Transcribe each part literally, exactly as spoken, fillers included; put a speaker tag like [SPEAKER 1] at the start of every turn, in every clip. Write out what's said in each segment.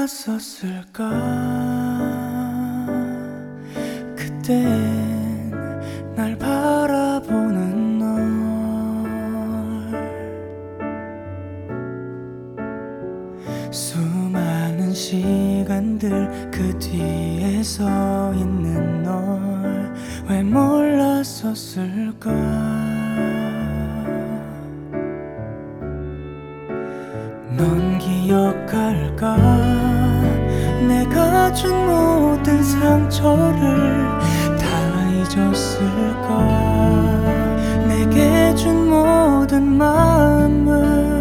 [SPEAKER 1] 몰랐었을까. 그땐 날 바라보는 널 수많은 시간들 그 뒤에 서 있는 널 왜 몰랐었을까. 넌 기억할까. 내가 준 모든 상처를 다 잊었을까. 내게 준 모든 마음을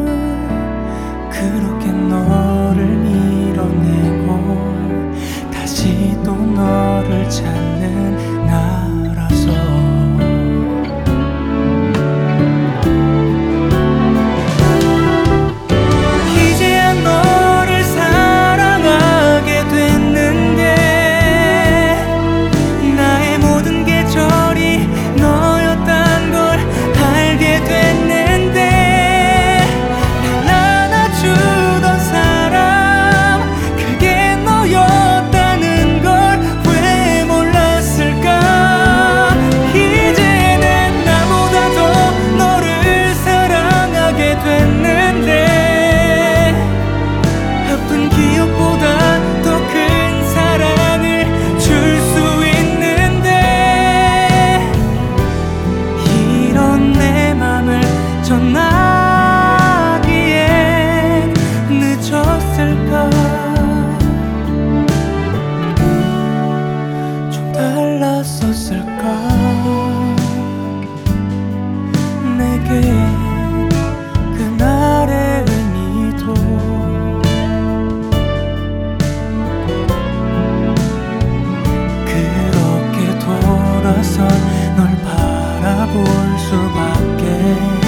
[SPEAKER 1] 그렇게 너를 밀어내고 다시 또 너를 찾는 나라서. 전하기엔 늦었을까. 좀 달랐었을까. 내게 그날의 의미도 그렇게 돌아선 널 바라볼 수밖에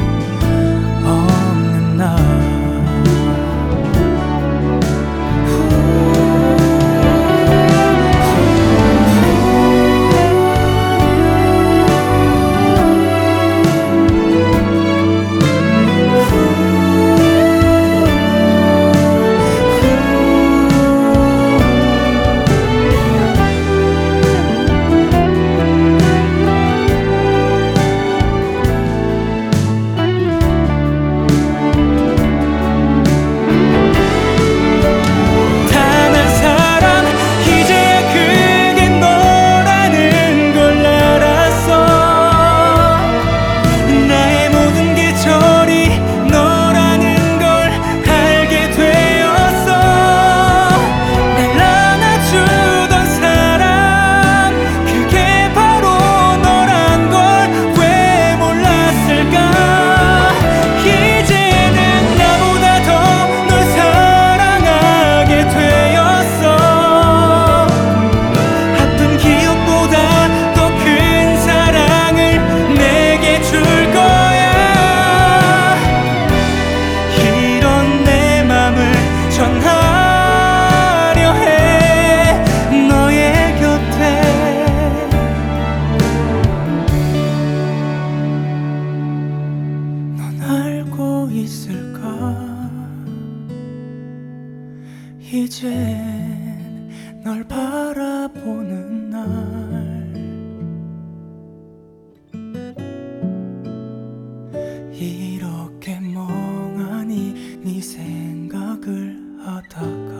[SPEAKER 1] 이젠 널 바라보는 날 이렇게 멍하니 네 생각을 하다가